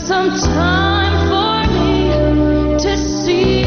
some time for me to see.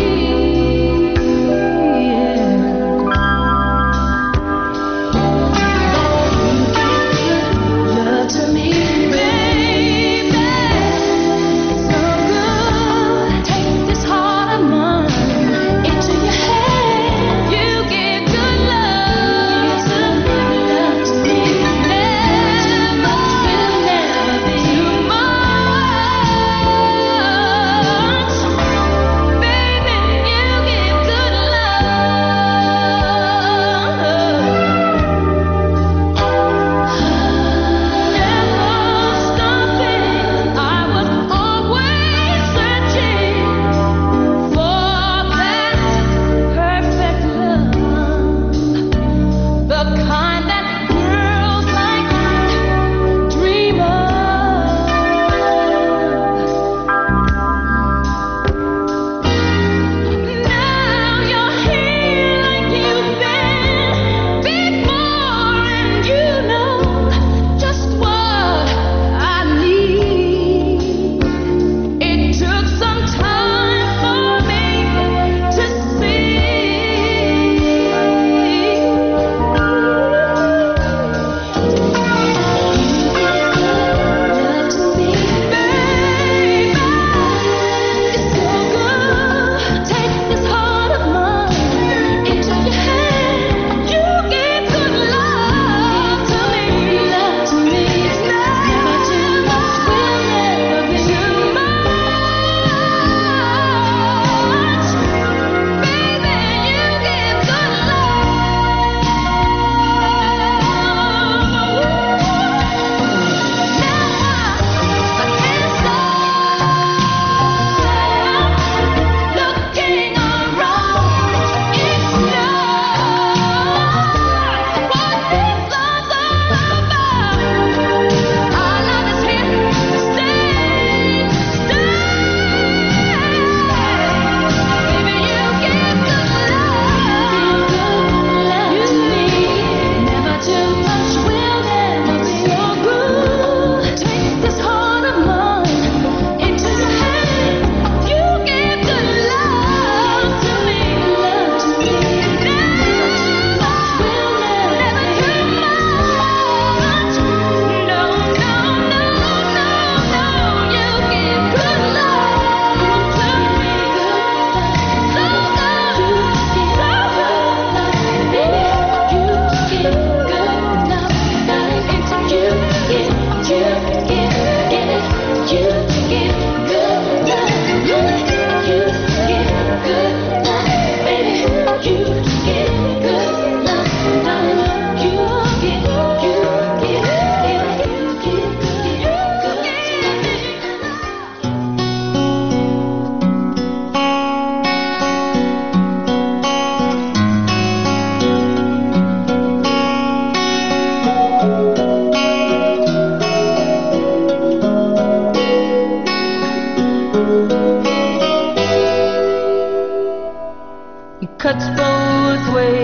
Cuts both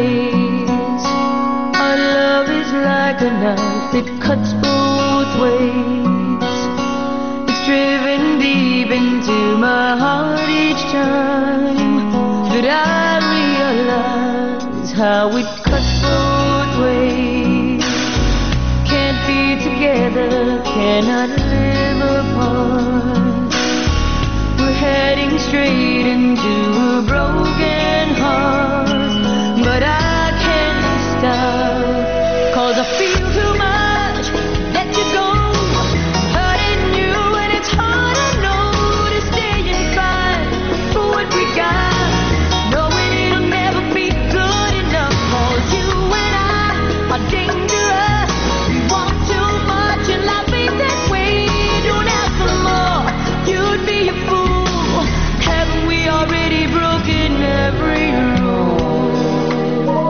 ways. Our love is like a knife, it cuts both ways. It's driven deep into my heart each time that I realize how it cuts both ways. Can't be together, cannot live apart. We're heading straight into a broken heart, but I can't stop, 'cause I feel too much, let you go, hurting you, and it's hard, I know, to stay inside for what we got, knowing it'll never be good enough, 'cause you and I are dangerous, we want too much, and life ain't that way, don't ask for more, you'd be a fool, haven't we already broken every rule?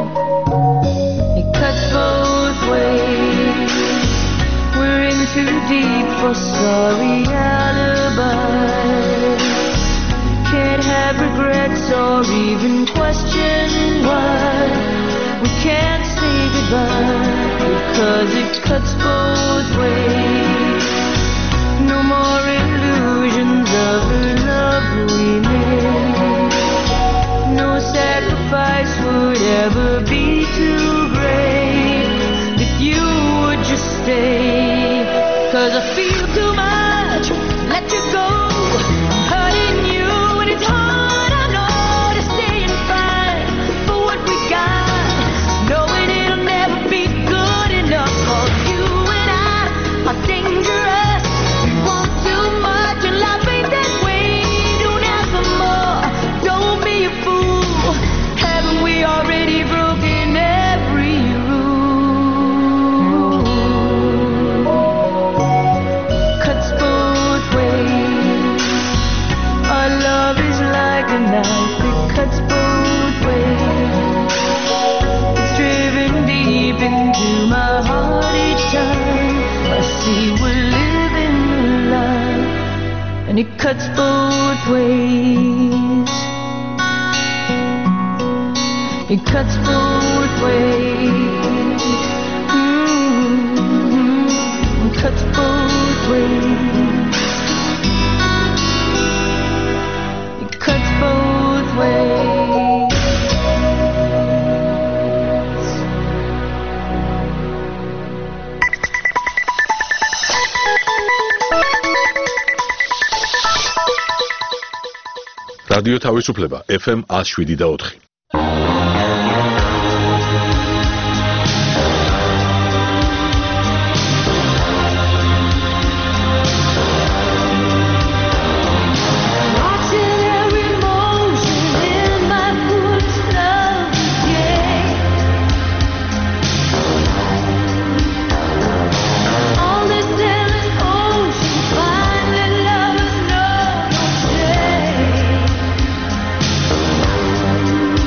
It cuts both ways, we're in too deep for sorry alibis. Can't have regrets or even question why we can't say goodbye, because it cuts both ways. No more illusions 'cause I feel too much. Let you go, I'm hurting you, and it's hard, I know, to stay and fight for what we got, knowing it'll never be good enough. 'Cause you and I are dangerous. We want too much, and life ain't that way. Don't ask for more, don't be a fool. Haven't we already broken every rule? Cuts both ways. Our love is like a knife, it cuts both ways. It's driven deep into my heart each time I see we're living a lie, and it cuts both ways. It cuts both ways. It cuts both ways. It cuts both ways. რადიო თავისუფლება FM 107.4. Watching every motion in my footsteps again. On this endless ocean, finding lovers know no shame.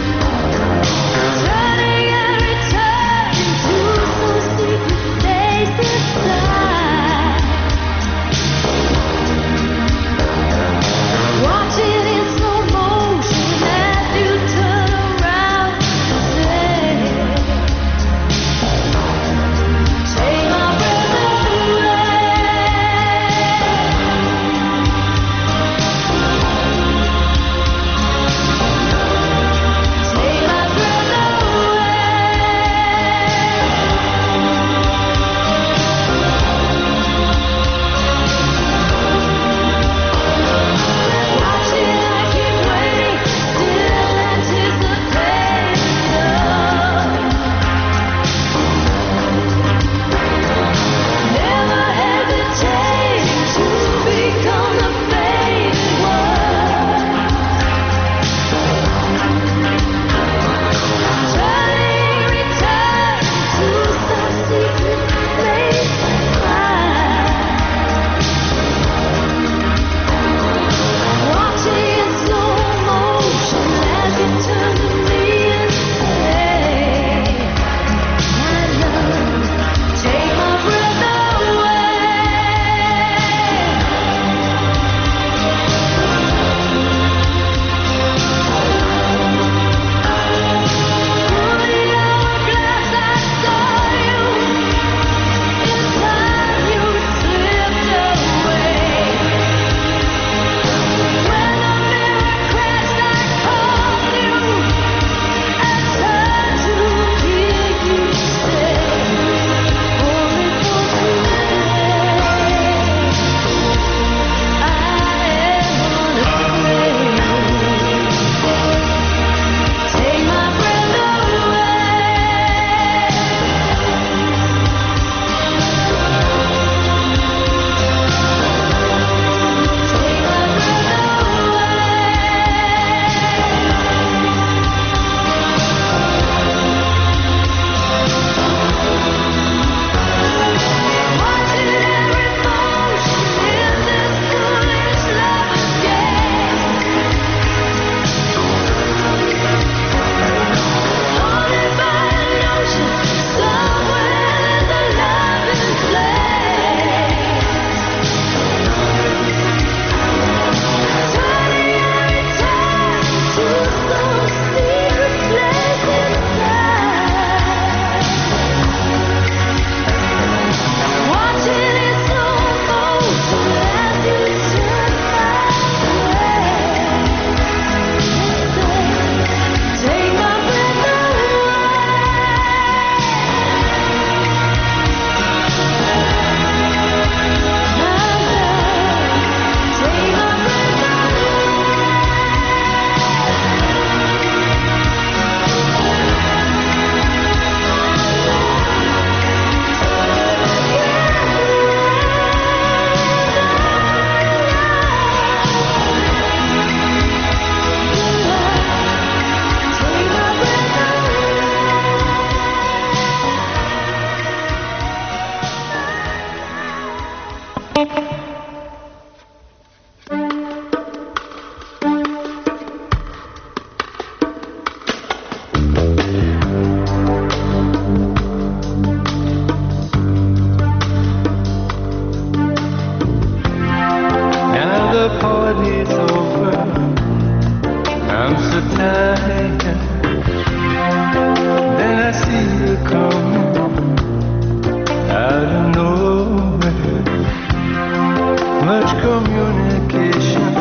communication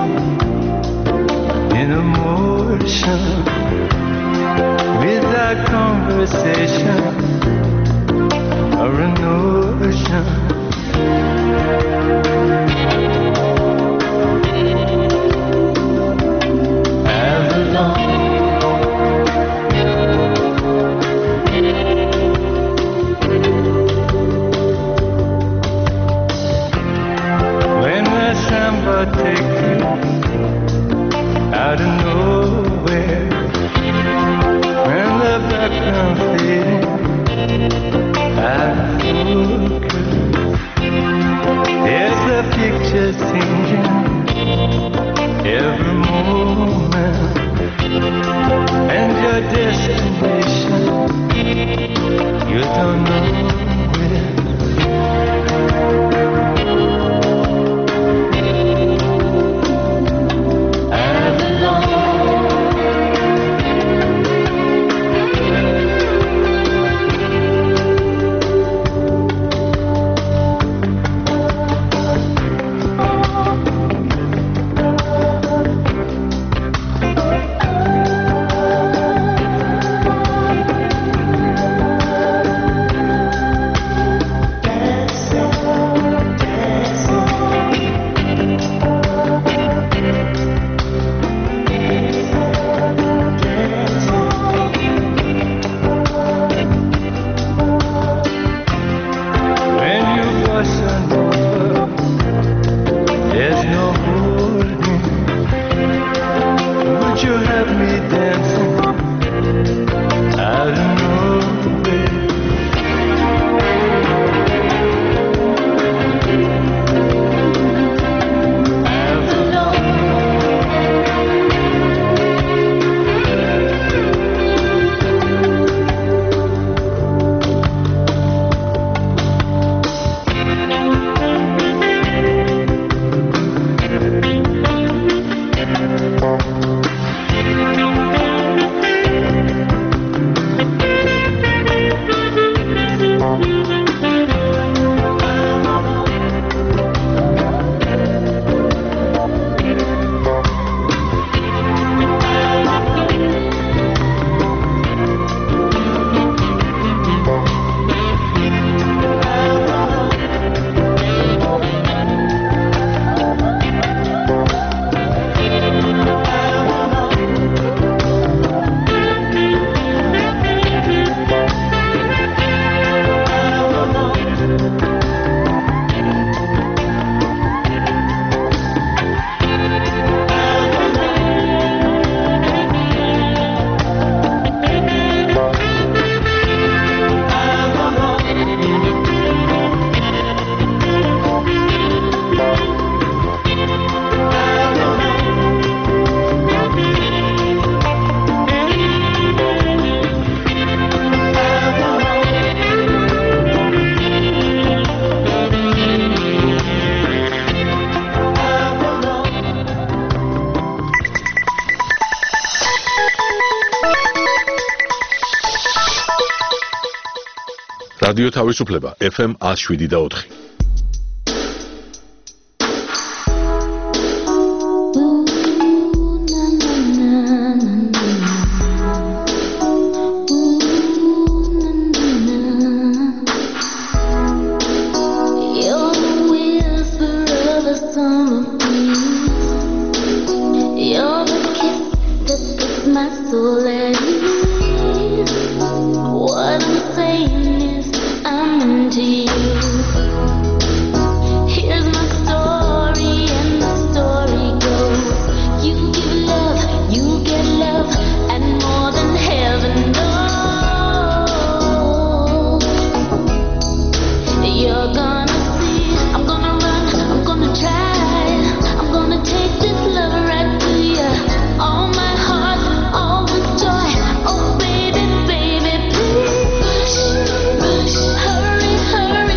in emotion without conversation or a notion. Take you out of nowhere, when the background fading out of focus, there's the picture changing every moment, and your destination you don't know where. რადიო თავისუფლება FM 107.4. Hurry, hurry.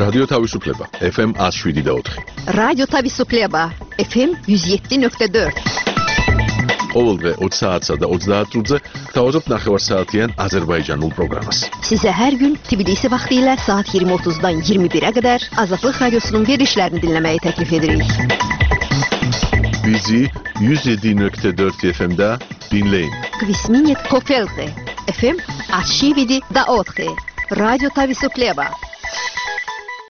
რადიო თავისუფლება FM 107.4. რადიო თავისუფლება FM 107.4. ყოველდღე 20 საათსა და 30 minutze gtavazobთ ნახევარსაათიან აზერბაიჯანულ პროგრამას. Size her gün Tbilisi vaxtilə saat 20:30-dan 21-ə qədər Azadlıq Radiosunun verilişlərini dinləməyi təklif edirik. Bizi 107.4 FM-də dinləyin. Kvisminit Kofelte FM 107.4. Radyo Tavisukhleba